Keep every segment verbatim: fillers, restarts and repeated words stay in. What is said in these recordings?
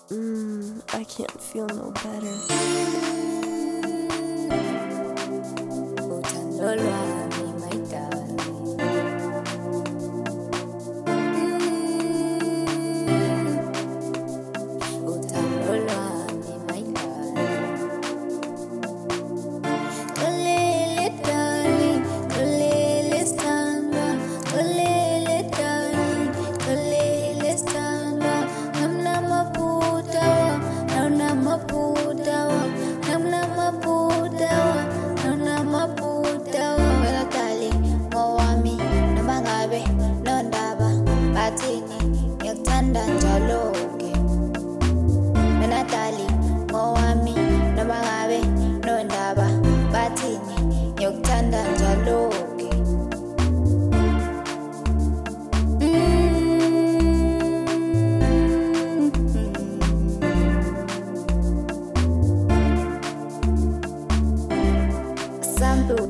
Mm, I can't feel no better. Yakuthanda njalo-ke wena dali ngowami noma ngabe nondaba bathini yakuthanda njalo-ke. Sample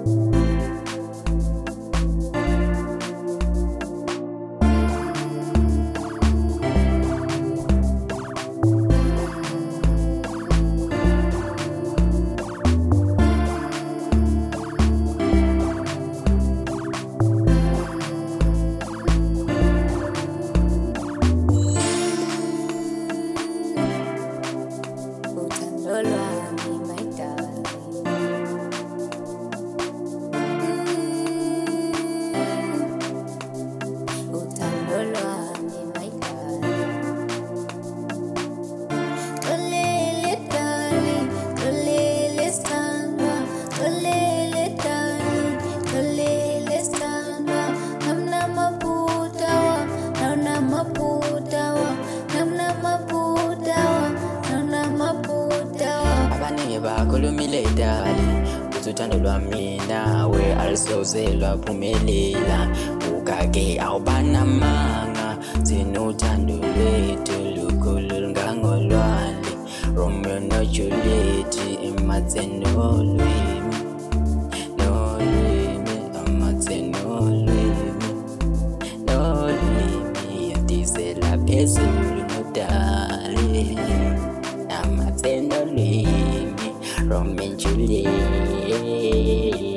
bakhulumile dali uthi uthando lwami nawe alusoze lwaphumelela, ukake awubanamanga zinothando lwethu lukhulu lungangolwandle. Romeo no Juliet ematse nolwimi nolwimi amatse nolwimi nolwimi yadizela phezulu nodali amatse nolwimi Romeo and Juliet.